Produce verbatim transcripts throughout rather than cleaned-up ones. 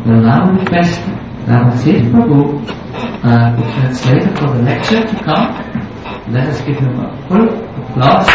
will now request Namaste Prabhu, uh, the translator for the lecture, to come. Let us give him a full applause.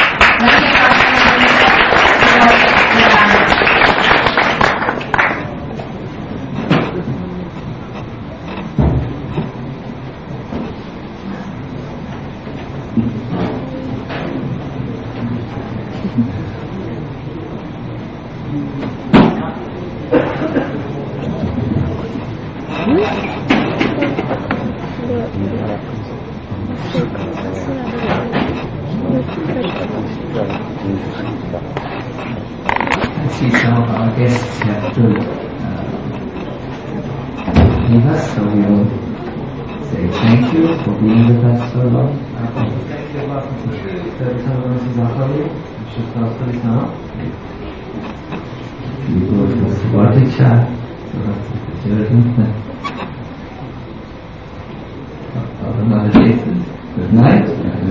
Good night.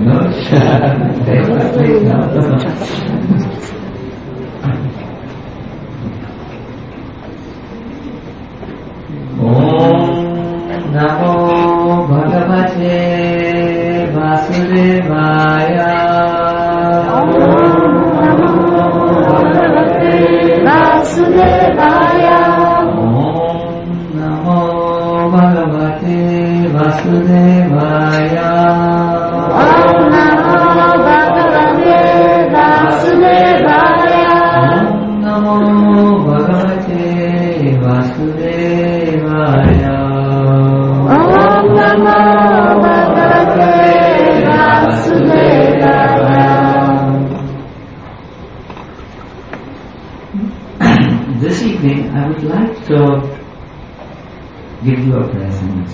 Om Namo Bhagavate Vasudevaya. Om Namo Bhagavate Vasudevaya. Om Namo Bhagavate Vasudevaya. Om Namo Bhagavate Vasudevaya. Om Namo Bhagavate Vasudevaya. Om Namo Bhagavate Vasudevaya. This evening I would like to give you a present.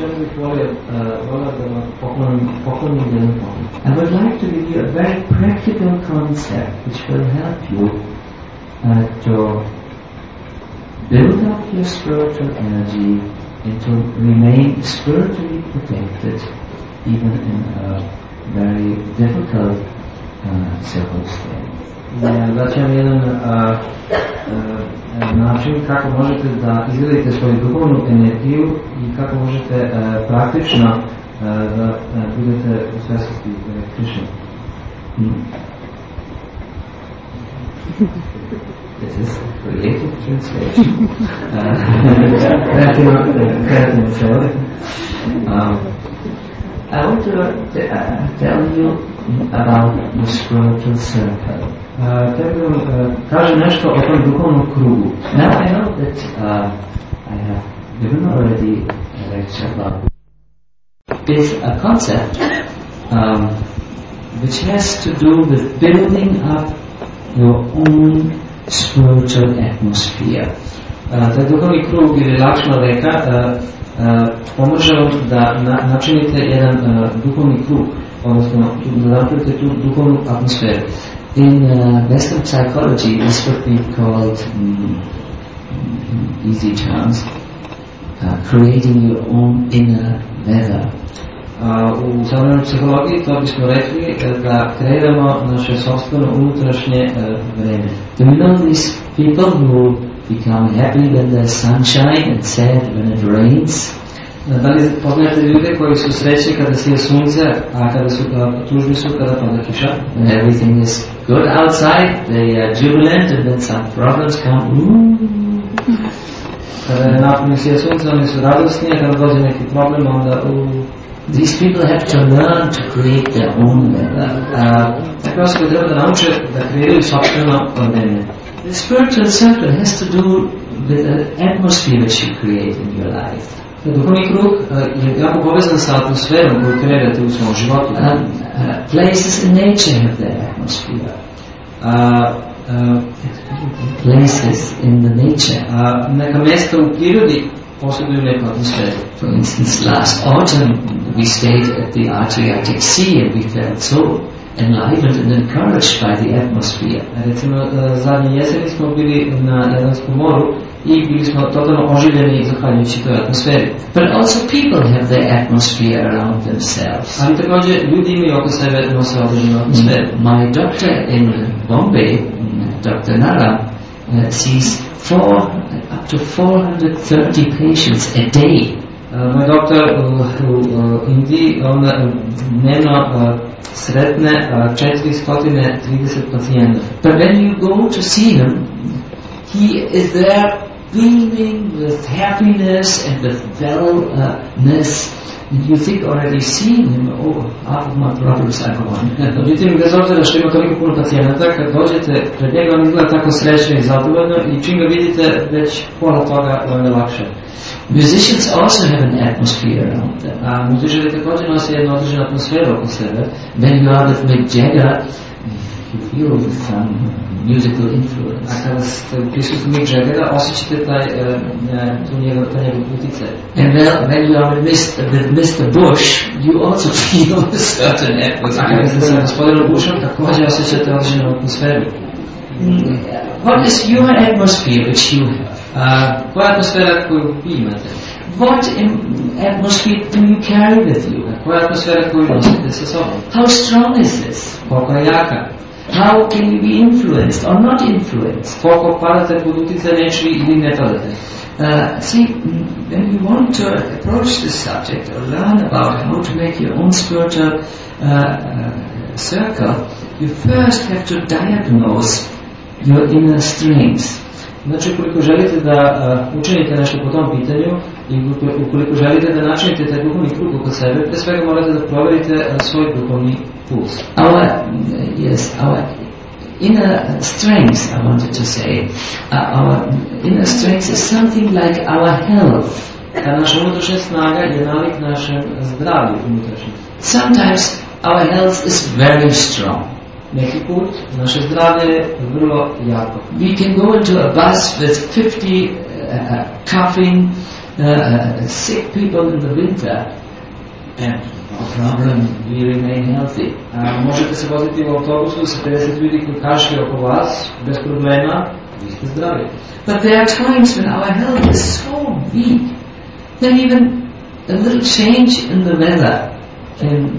I would like to give you a very practical concept which will help you uh, to build up your spiritual energy and to remain spiritually protected even in a very difficult uh, circumstance. Daćem jedan uh, uh, način kako možete da izgradite svoju duhovnu energiju i kako možete uh, praktično uh, da uh, budete u svjesnosti uh, Krishna. Hmm. This is creative translation. um, I want to uh, tell you about the spiritual circle. Kaže nešto o tom duhovnom krugu. Now I know that uh, I have given already a lecture about is a concept um, which has to do with building up your own spiritual atmosphere. Uh, taj duhovni krug ili Lakšmana reka uh, uh, pomaže vam da na, načinite jedan uh, duhovni krug, odnosno da napravite tu duhovnu atmosferu. In uh, Western psychology, this would be called, um, in easy terms, uh, creating your own inner weather. Uh, u savremenoj psihologiji to bismo rekli da kreiramo naše sopstveno unutrašnje uh, vreme. Do you know these people who become happy when there's sunshine and sad when it rains? Da li poznajete ljude koji su srećni kada sije sunce, a kada su uh, tužni su kada pada kiša? When everything is good outside, they are jubilant, and then some problems come. Ooh. Kada je napolju sije sunce, oni su radosni, a kada dođe neki problem, onda u... These people have to learn to create their own weather. Takve osobe treba da nauče da kreiraju sopstveno vreme. The spiritual circle has to do with the atmosphere which you create in your life. Duhovni krug je jako povezan sa atmosferom koju kreirate u svom životu. Um, uh, places in nature have their atmosphere. Uh, uh, places in the nature. Uh, neka mjesta u prirodi posjeduju neku atmosferu. For instance, last autumn we stayed at the Adriatic Sea and we felt so enlivened and encouraged by the atmosphere. Recimo, zadnje jeseni smo bili na Jadranskom moru i bili smo totalno oživljeni zahvaljujući toj atmosferi. But also people have their atmosphere around themselves. Ali također ljudi imaju oko sebe nose određenu atmosferu. My doctor in Bombay, Doctor Nara, uh, sees four up to four hundred thirty patients a day. Uh, moj doktor u, u, u Indiji, on uh, dnevno uh, sretne uh, četiristo trideset pacijenata. But when you go to see him, he is there beaming with happiness and with wellness. And you think already seeing him, oh, half of my problems are gone. Međutim, bez obzira što ima toliko puno pacijenata, kad dođete pred njega, on izgleda tako srećno i zadovoljno i čim ga vidite, već pola toga vam je lakše. Musicians also have an atmosphere around them. A muzičari također nose jednu određenu atmosferu oko sebe. When you are with Mick Jagger, you feel some musical influence. A kada ste u prisutku Mick Jaggera, osjećate taj, uh, tu njegov, taj njegov utjecaj. And well, when you are with Mister with Mister Bush, you also feel a certain atmosphere. A kada ste sa gospodinom Bushom, također osjećate određenu atmosferu. Mm, what is your atmosphere which you have? A koja je atmosfera koju vi imate? What in- atmosphere do you carry with you? Koja je atmosfera koju nosite sa sobom? How strong is this? Koliko je jaka? How can you be influenced or not influenced? Koliko padate pod utjecaj nečiji ili ne padate? Uh, see, mm, when you want to approach this subject or learn about how to make your own spiritual uh, uh, circle, you first have to diagnose your inner strengths. Znači, ukoliko želite da uh, učinite nešto po tom pitanju i ukoliko želite da načinite taj duhovni krug oko sebe, pre svega morate da proverite uh, svoj duhovni puls. Our, uh, yes, our inner strengths, I wanted to say, uh, our inner strengths is something like our health. Ta naša unutrašnja snaga je nalik našem zdravlju unutrašnjem. Sometimes our health is very strong. Neki put naše zdravlje je vrlo jako. We can go into a bus with fifty uh, coughing, uh, sick people in the winter, and no problem, we remain healthy. A možete se voziti u autobusu sa pedeset ljudi koji kašlju oko vas, bez problema, vi ste zdravi. But there are times when our health is so weak that even a little change in the weather can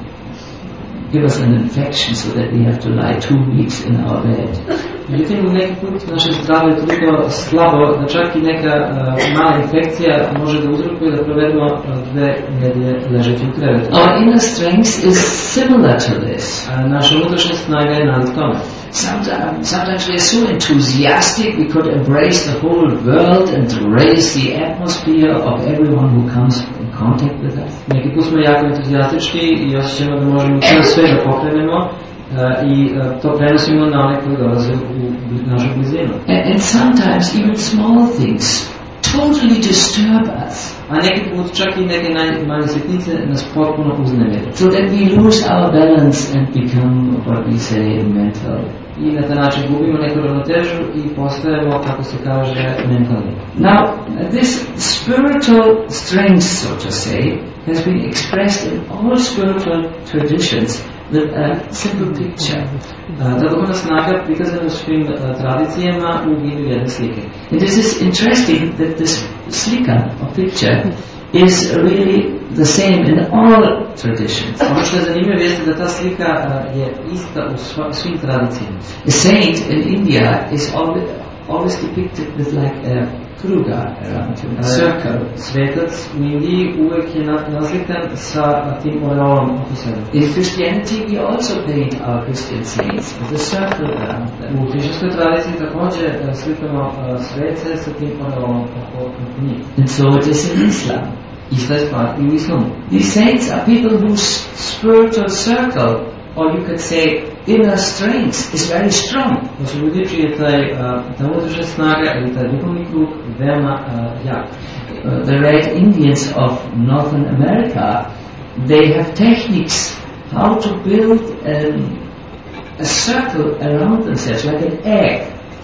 give us an infection so that we have to lie two weeks in our bed. Međutim, neki put naše zdravlje je toliko slabo da čak i neka uh, mala infekcija može da uzrokuje da provedemo uh, dve nedelje ležeći u krevetu. Our inner strength is similar to this. A naša unutrašnja snaga je nalik tome. Sometimes, sometimes we are so enthusiastic we could embrace the whole world and raise the atmosphere of everyone who comes in contact with us. Neki put smo jako entuzijastički i osjećamo da možemo cijelo sve da pokrenemo uh, i uh, to prenosimo na one koji dolaze u našu blizinu. And, and sometimes even small things totally disturb us. A neki put čak i neke najmanje sitnice nas potpuno uznemire. So that we lose our balance and become what we say mental. I na taj način gubimo neku ravnotežu i postajemo, kako se kaže, mentalni. Now, this spiritual strength, so to say, has been expressed in all spiritual traditions with a simple picture. Ta duhovna snaga prikazana u svim uh, tradicijama u vidu jedne slike. And this is interesting that this slika, or picture, is really the same in all traditions. Ono što je zanimljivo jeste da ta slika uh, je ista u sva, svim tradicijama. A saint in India is always, always depicted with like a kruga around him, a circle. Svetac u Indiji uvek je naslikan sa tim oreolom oko sebe. In Christianity we also paint our Christian saints with a circle around them. U hrišćanskoj tradiciji također slikamo uh, svece sa tim oreolom oko njih. And so it is in Islam. Ista je stvar i u islamu. These saints are people whose spiritual circle, or you could say inner strength, is very strong. To su ljudi čiji taj, ta unutrašnja snaga ili taj duhovni krug veoma uh, jak. Uh, the Red Indians of Northern America, they have techniques how to build um, a circle around themselves, like an egg.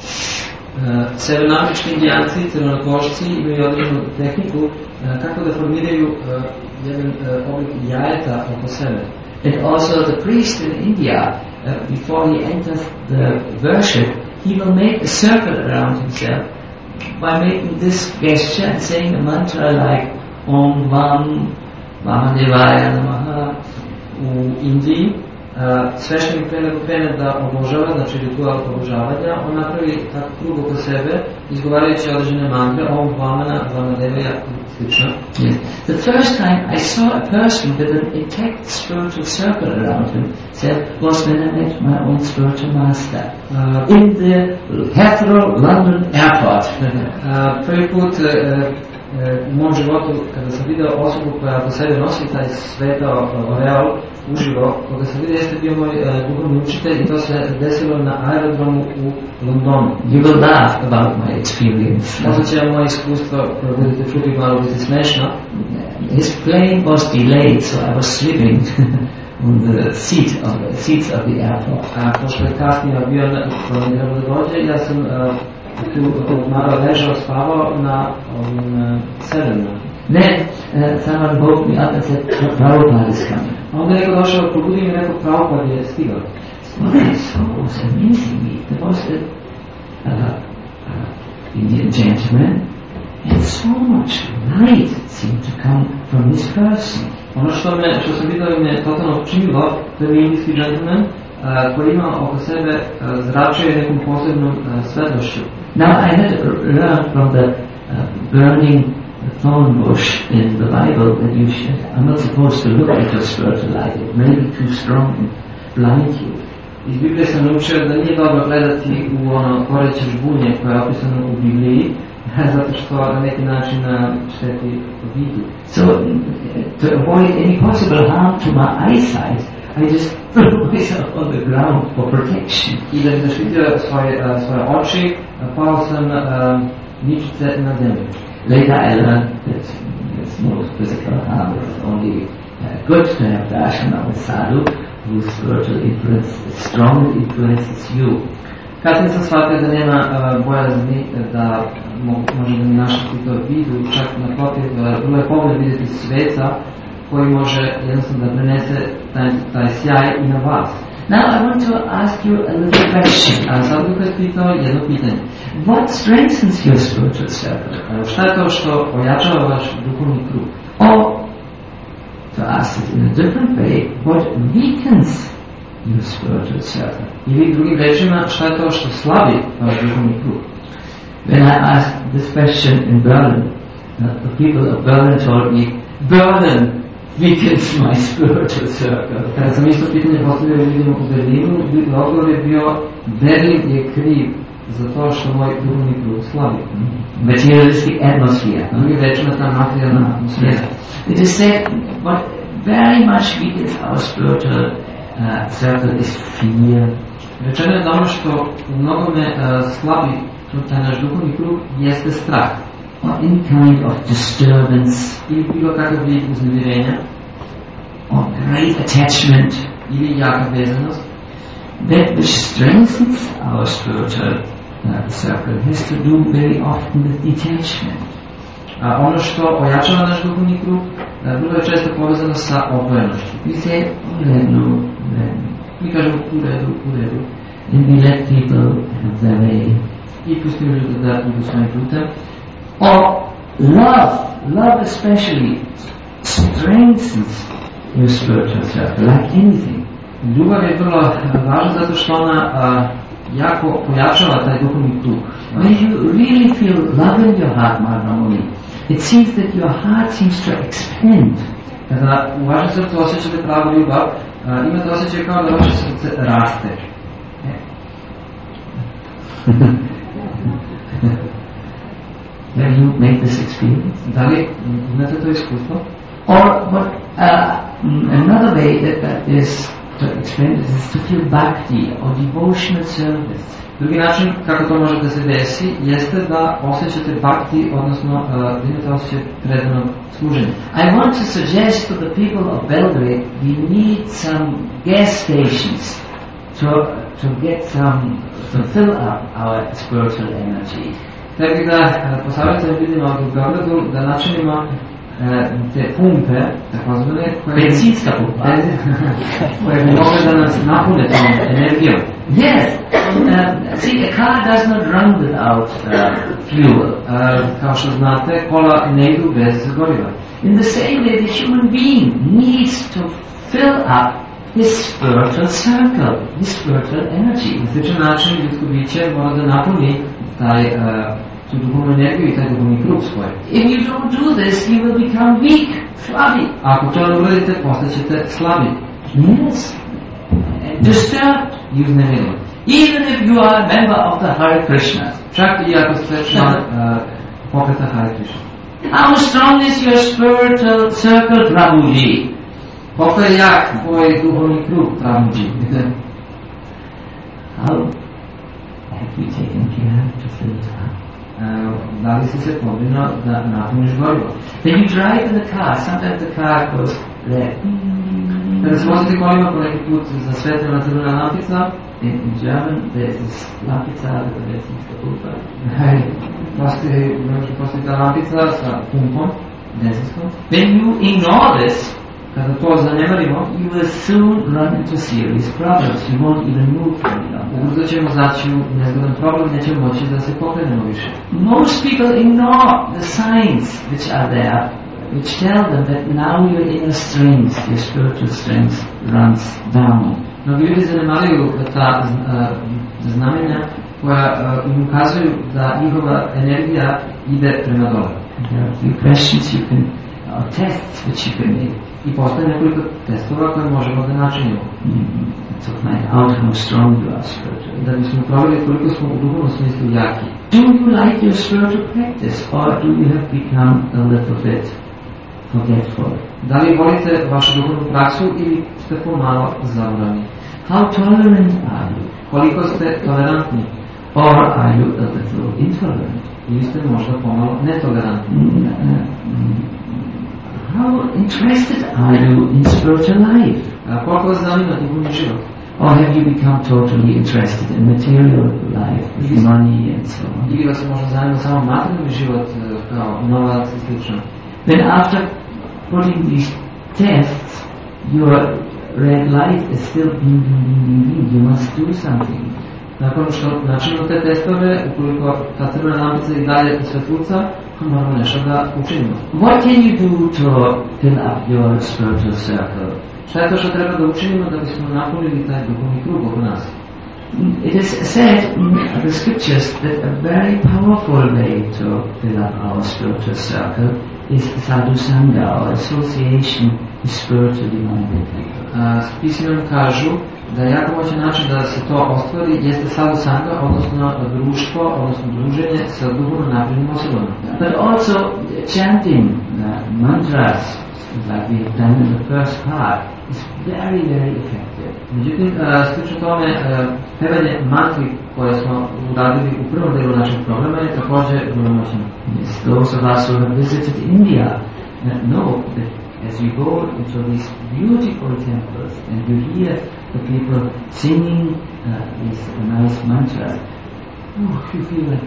Uh, Severnoamerički indijanci, crvenokošci imaju određenu tehniku uh, kako da formiraju uh, jedan uh, oblik jajeta oko sebe. And also the priest in India, uh, before he enters the worship, he will make a circle around himself by making this gesture and saying a mantra like Om Vam Vamadevaya Namaha. U Indiji sveštenik pre nego krene da obožava, znači ritual obožavanja, on napravi tako krug oko sebe, izgovarajući određene mantre, Om Vamana, Vamadevaja i slično. Yes. The first time I saw a person with an intact spiritual circle around him was when I met my own spiritual master uh, in the Heathrow London airport. uh, prvi put uh, u mom životu, kada sam vidio osobu koja po sebi nosi taj svetao oreol uživo, koga sam vidio jeste bio moj uh, duhovni učitelj i to se desilo na aerodromu u Londonu. You will laugh about my experience. Možda će moje iskustvo, koje budete čuti, malo biti smešno. His plane was delayed, so I was sleeping on the seat of the seats of the airport. A pošto je kasnije avion koji je trebalo da dođe, ja sam uh, tu malo ležao, spavao na ovim uh, sedemima. Then uh, someone woke me up and said, Prabhupada is coming. A onda je neko došao, probudio mi rekao, Prabhupada je stigao. What I saw was amazing me. There was a uh, uh, Indian gentleman, and so much light seemed to come from this person. Ono što, me, što sam vidio me totalno činilo, to je indijski džentlmen uh, koji ima oko sebe uh, zračuje nekom posebnom uh, svetlošću. Now I had learned from the uh, burning thorn bush in the Bible that you should, I'm not supposed to look at your spiritual light. It may be too strong and blind you. Iz Biblije sam naučio da nije dobro gledati u ono koreće žbunje koje je opisano u Bibliji, zato što na neki način šteti vidu. So, to avoid any possible harm to my eyesight, I just threw myself on the ground for protection. I da bi zaštitio svoje, svoje oči, pao sam uh, ničice na zemlju. Later I learned that there's no physical harm, it's only uh, good to have darshan of a sadhu whose spiritual influence is strong and influences you. Kasnije sam shvatio da nema uh, bojazni da mo, može da mi našiti to vidu, čak naprotiv, vrlo je pogled vidjeti sveca koji može jednostavno da prenese taj, taj sjaj i na vas. Now I want to ask you a little question. A sad bih vas pitao jedno pitanje. What strengthens your spiritual circle? Uh, šta je to što ojačava vaš duhovni krug? Or, to ask it in a different way, what weakens your spiritual circle? Ili drugim rečima, šta je to što slabi vaš duhovni krug? When I asked this question in Berlin, uh, the people of Berlin told me, Berlin weakens my spiritual circle. Kada sam isto pitanje postavio ljudima u Berlinu, odgovor je bio, Berlin je kriv za to što moj duhovni krug slabi. Materialistic atmosphere. Drugim rečima, ta materijalna atmosfera. It is said, what very much weakens our spiritual uh, circle is fear. Rečeno je da ono što u mnogome uh, slabi taj naš duhovni krug jeste strah. Or any kind of disturbance. Ili bilo kakav vid uznemirenja. Or great attachment. Ili jaka vezanost. That which strengthens our spiritual uh, circle has to do very often with detachment. A ono što ojačava naš duhovni krug, vrlo je često povezano sa odvojenošću. We say, u redu, u redu. Mi kažemo u redu, u redu. And we let people have their way. I pustimo ljude da idu svojim putem. Or love, love especially strengthens your spiritual circle, like anything. Ljubav je vrlo važna zato što ona a, jako pojačava taj duhovni krug. When you really feel love in your heart, Maranamuni, it seems that your heart seems to expand. Kada u vašem srcu osjećate pravu ljubav, a, imate osjećaj kao da vaše srce raste. Have you made this experience? Da li imate to iskustvo? Or what, uh, another way that, that is to explain this is to feel bhakti or devotional service. Drugi način kako to može da se desi jeste da osjećate bhakti, odnosno uh, da imate osjećaj predanog služenja. I want to suggest to the people of Belgrade we need some gas stations to to get some to fill up our spiritual energy. Htio bih da uh, posavjetujem ljudima u Beogradu da načinimo uh, te pumpe, takozvane, koje, benzinska pumpa, koje bi mogle da nas napune tom energijom. Yes, uh, see, a car does not run without uh, fuel. Uh, kao što znate, kola ne idu bez goriva. In the same way, the human being needs to fill up his spiritual circle, his spiritual energy. Na sličan način ljudsko biće mora da napuni taj, uh, tu duhovnu energiju i taj duhovni krug svoj. If you don't do this, you will become weak, flabby. Ako to ne uradite, postaćete slabi. Yes. Disturbed. I uznemireni. Even if you are a member of the Hare Krishna. Čak i ako ste član uh, pokreta Hare Krishna. How strong is your spiritual circle, Prabhuji? Koliko je jak tvoj duhovni krug, Prabhuji? How have you taken care to fill it up? Uh, da li si se pobrinuo da napuniš gorivo? When you drive in the car, sometimes the car goes red. Kada se vozite kolima po neki put zasvetljena crvena lampica, In, in German, there's this lampica with the Benzinverpulver. hej, postoji, postoji ta lampica sa pumpom, benzinskom. When you ignore this, Kada to zanemarimo, you will soon run into serious problems. You won't even move any longer. ubrzo ćemo zaći u nezgodan problem, nećemo moći da se pokrenemo više. Most people ignore the signs which are there, which tell them that now your inner strength, your spiritual strength, runs down. Mnogi ljudi zanemaruju ta uh, znamenja koja uh, im ukazuju da njihova energija ide prema dole. There are a few questions you can, or tests which you can make. I postoje nekoliko testova koje možemo da načinimo. Mm, to find out how strong you are spiritually. Da bismo provjerili koliko smo u duhovnom smislu jaki. Do you like your spiritual practice, or do you have become a little bit forgetful? Da li volite vašu duhovnu praksu ili ste pomalo zaboravni? How tolerant are you? Koliko ste tolerantni? Or are you a little intolerant? Ili ste možda pomalo netolerantni? Mm, uh, mm, how interested are you in spiritual life? A koliko vas zanima duhovni život? Or have you become totally interested in material life, with money and so on? Ili vas možda zanima samo materijalni život kao novac i slično? Then after putting these tests, your red light is still bing, bing, bing, bing, bing. You must do something. Nakon što načinimo te testove, ukoliko ta crvena lampica i dalje svetluca, moramo nešto da učinimo. What can you do to fill up your spiritual circle? Šta je to što treba da učinimo da bismo napunili taj duhovni krug oko nas? It is said in the scriptures that a very powerful way to fill up our spiritual circle is sadhu sangha, or association with spiritually minded people. Spisi nam kažu da je jako moćan način da se to ostvari jeste sadhu sangha, odnosno društvo, odnosno druženje sa duhovno naprednim osobama. But also chanting uh, mantras, like we have done in the first part, is very, very effective. Međutim, uh, slično tome, uh, pevanje mantri koje smo uradili u prvom delu našeg programa je također vrlo moćno. Yes, those of us who have visited India uh, know that as you go into these beautiful temples and you hear the people singing uh, these nice mantras, oh, you feel like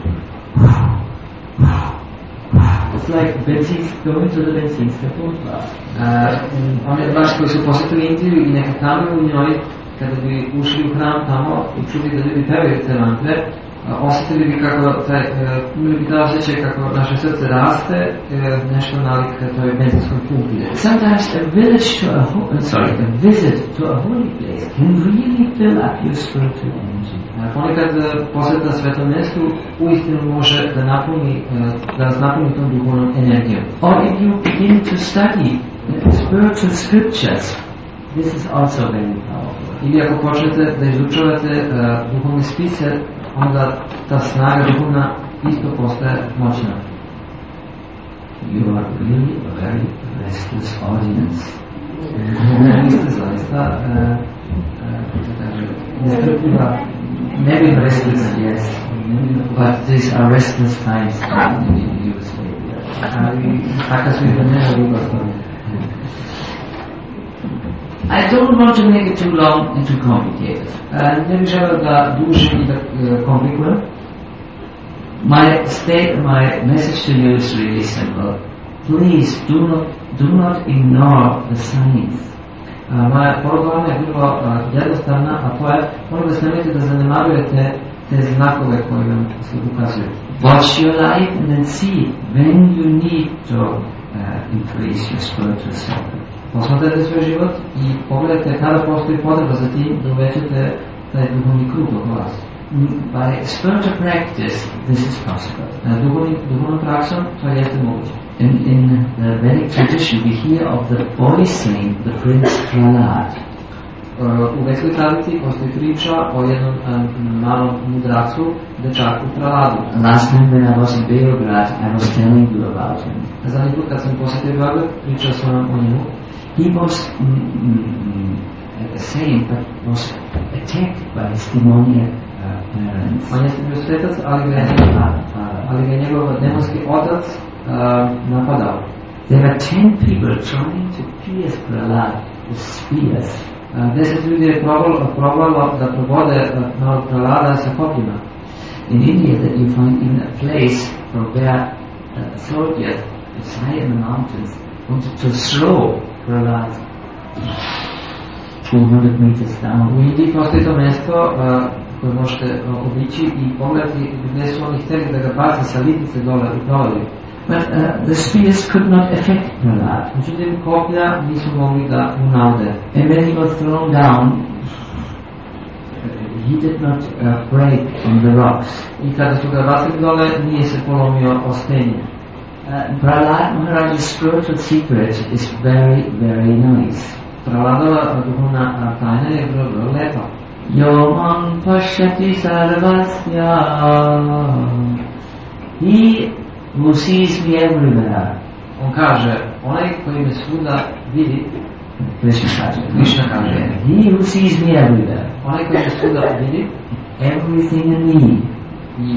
it's like benzene, going to the benzinska pumpa. Uh, oni baš koji su posjetili Indiju i neke kamere u njoj, kada bi ušli u hram tamo i čuli da ljudi pevaju te mantre, uh, osjetili bi kako taj, uh, imali bi taj osjećaj kako naše srce raste, uh, nešto nalik toj benzinskoj pumpi. Sometimes a village to a ho- sorry, a visit to a holy place can really fill up your spiritual energy. Uh, ponekad uh, posjeta svetom mjestu uistinu može da napuni, uh, da nas napuni tom duhovnom energijom. Or if you begin to study uh, spiritual scriptures, this is also very powerful. Ili ako počnete da izučavate uh, duhovne spise, onda ta snaga duhovna isto postaje moćna. You are really a very restless audience. Vi ste zaista nestrpljiva, ne bih restless, Yes, but these are restless times in Yugoslavia. ali taka su i vremena u Jugoslaviji. I don't want to make it too long and too complicated. Uh, ne bih želeo da dužim i da uh, komplikujem. My state, my message to you is really simple. Please do not do not ignore the signs. Uh, moja poruka je bilo uh, jednostavna, a to je, molim vas nemojte da zanemarujete te znakove koje vam se ukazuju. Watch your life and then see when you need to uh, increase your spiritual circle. posmatrajte svoj život i pogledajte kada postoji potreba za tim da uvećate taj duhovni krug oko vas. By spiritual practice, this is possible. Duhovni, duhovnom praksom to jeste moguće. In, in the Vedic tradition, we hear of the boy saint, the prince Prahlad. U vedskoj tradiciji postoji priča o jednom um, malom mudracu, dečaku Prahladu. Last time when I was in Beograd, I was telling you about him. Zadnji put kad sam posjetio Beograd, pričao sam vam o njemu. He was mm, mm, a saint, but was attacked by his demoniac uh, parents. On jeste bio svetac, ali ga je, ali ga je njegov demonski otac uh, napadao. There were ten people trying to pierce Prahlad with spears. Uh, deset ljudi je probalo, probalo da probode uh, malog Prahlada sa kopljima. In India, that you find even a place from where uh, soldiers high in the mountains wanted to throw Prahlad two hundred meters down. U Indiji postoji to mjesto uh, koje možete uh, obići i pogledati gdje su oni htjeli da ga baci sa litnice dole u dolavi. But uh, the spears could not affect Prahlad. Međutim, koplja nisu mogli da mu naude. And when he was thrown down, he did not uh, break on the rocks. I kada su ga bacili dole, nije se polomio o stenje. Uh, Prahlad Maharaj's spiritual secret is very, very nice. Prahladova duhovna tajna je vrlo, vrlo lepa. Yomam pashyati sarvasya. He who sees me everywhere. On kaže, onaj koji me svuda vidi, Krishna kaže, Krishna kaže, he who sees me everywhere. onaj koji me svuda vidi, Everything in me. i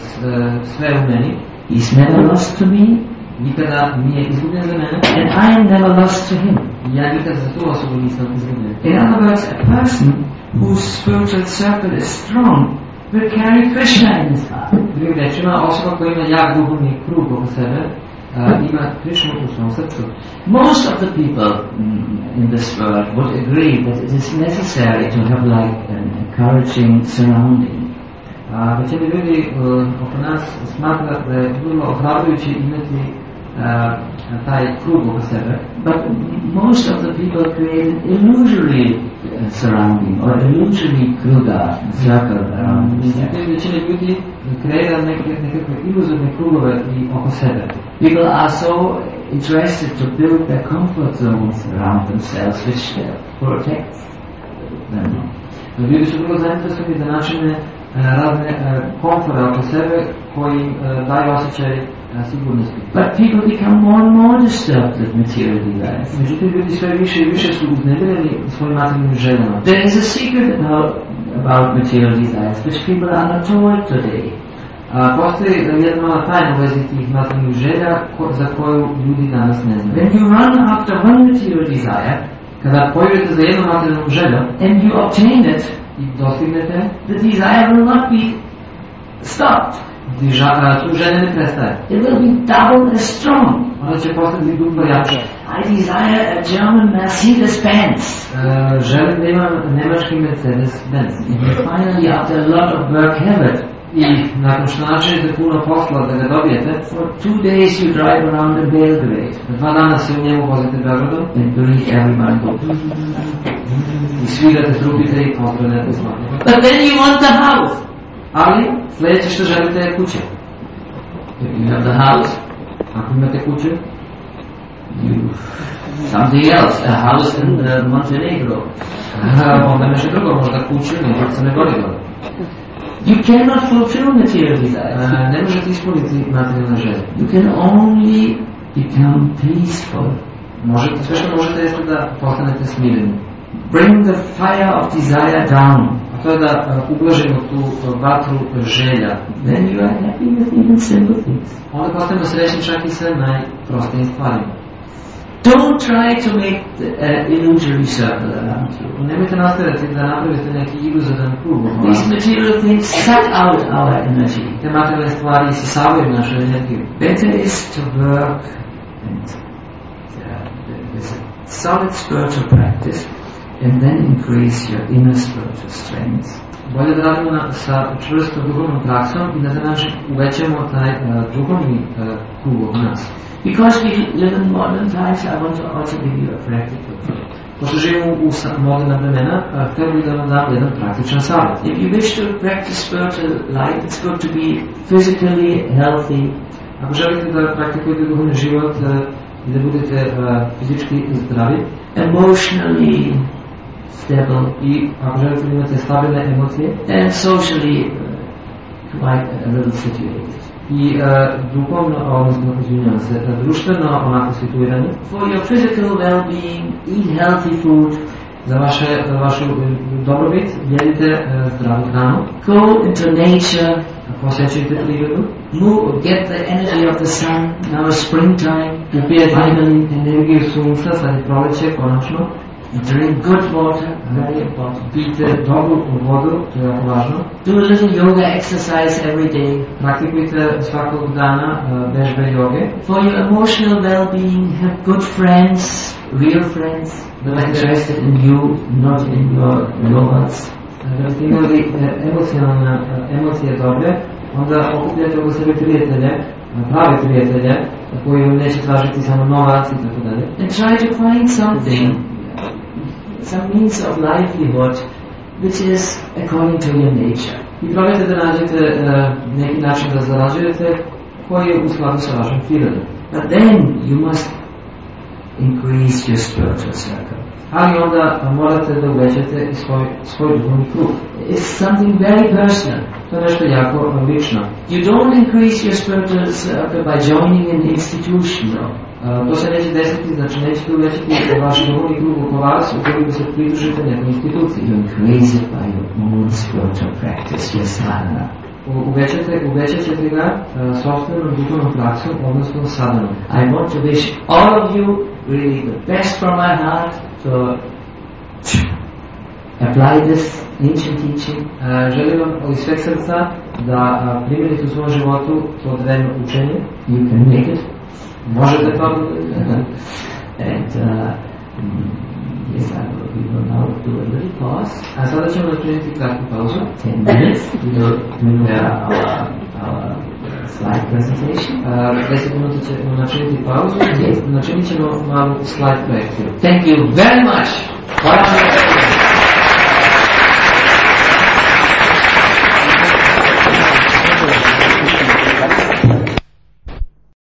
sve u meni, He's never lost to me, nikada nije izgubljen za mene, and I am never lost to him. ja nikada za tu osobu nisam izgubljen. In other words, a person whose spiritual circle is strong will carry Krishna in his heart. Drugim rečima, osoba koja ima jak duhovni krug oko sebe, uh, ima Krishnu u svom srcu. Most of the people mm, in this world would agree that it is necessary to have like an encouraging surrounding. A većina ljudi uh, oko nas smatra da je vrlo ohrabrujuće imati uh, taj krug oko sebe. But most of the people create an illusory uh, surrounding or illusory kruga, circle around themselves. Većina ljudi kreira neke, nekakve iluzorne krugove i oko sebe. People are so interested to build their comfort zones around themselves, which uh, protects them. Ljudi su vrlo zainteresovani da načine razne uh, komfore oko sebe koji uh, daju osjećaj uh, sigurnosti. But people become more and more disturbed with material desires. Međutim, ljudi sve više i više su uznemireni svojim materijalnim željama. There is a secret about, about material desires which people are not told today. Uh, postoji jedna mala tajna u vezi tih materijalnih želja ko, za koju ljudi danas ne znaju. When you run after one material desire, kada pojurite za jednu materijalnu želju and you obtain it, i dostignete, the desire will not be stopped. Diža, tu želja ne prestaje. It will be double as strong. Ona će postati duplo jače. I desire a German Mercedes-Benz. Uh, želim da imam nemački Mercedes-Benz. And you finally, after a lot of work, have it. I nakon što načinite puno posla da ga dobijete, For two days you drive around in Belgrade. dva dana se u njemu vozite Beogradom and believe everybody go. i svirate, trubite i pozdravljate svaki. But then you want the house. Ali sljedeće što želite je kuće. If you have the house, Ako imate kuću, you something else, a house in uh, Montenegro. onda nešto drugo, možda kuću, nekog se ne gori dobro. You cannot fulfill material desires. Ne možete ispuniti materijalne želje. You can only become peaceful. Možete, sve što možete jeste da postanete smireni. Bring the fire of desire down. A to je da uh, ublažimo tu uh, vatru želja. Then you are happy with even simple things. Onda postajemo srećni čak i sa najprostijim stvarima. Don't try to make the uh, illusory circle around you. Nemojte nastaviti da napravite neki iluzoran krug. These material things suck out our energy. Te materijalne stvari isisavaju našu energiju. Better is to work and uh, with a solid spiritual practice and then increase your inner spiritual strength. bolje da radimo na, sa čvrstom duhovnom praksom i na taj način uvećamo taj uh, duhovni uh, krug oko nas. Because we live in modern times, I want to also give you a practical tip. Pošto živimo u moderna vremena, uh, htio bih da vam dam jedan praktičan savjet. If you wish to practice spiritual life, it's good to be physically healthy. Ako želite da praktikujete duhovni život uh, i da budete uh, fizički zdravi, emotionally stable, i ako želite da imate stabilne emocije, and socially uh, quite a little situated, i uh, duhovno, odnosno izvinjavam se, društveno onako situirani, for your physical well-being, eat healthy food, za vaše, za vašu dobrobit, jedite uh, zdravu hranu, go into nature, posjećujte prirodu, move, get the energy of the sun, now is springtime, upijete energiju sunca, sad je proleće, konačno, drink good water, very important, pijte dobru vodu, to je jako važno, do a little yoga exercise every day, praktikujte svakog dana uh, vežbe joge, for your emotional well-being, have good friends, real friends, that are interested in you, not in your robots. Da biste imali emocionalne emocije dobre, onda okupljate oko sebe prijatelje, prave prijatelje, koji vam neće tražiti samo novac i tako dalje. And try to find something, some means of livelihood, which is according to your nature. I probajte da nađete uh, neki način da zarađujete koji je u skladu sa vašom prirodom. But then you must increase your spiritual circle. Ali onda morate da uvećate svoj, svoj duhovni krug. It's something very personal. To je nešto jako lično. You don't increase your spiritual circle by joining an institution, no. Uh, to se neće desiti, znači nećete uvećati vaš duhovni krug oko vas ukoliko se pridružite nekoj instituciji. You increase it by your own spiritual practice, your sadhana. Uvećate, uvećat ćete ga uh, sobstvenom duhovnom praksom, odnosno sadhanom. I want to wish all of you really the best from my heart to apply this ancient teaching. Uh, želim vam iz sveg srca da uh, primjenite u svom životu to drevno učenje. You can make it. Možete to. And uh, yes, I will, we will now do a little pause. A sada ćemo napraviti kratku pauzu. Ten minutes. We will do uh, our, our slide presentation. Uh, deset minuta ćemo načiniti pauzu i načinit ćemo malu slide projekciju. Thank you very much. Hvala vam.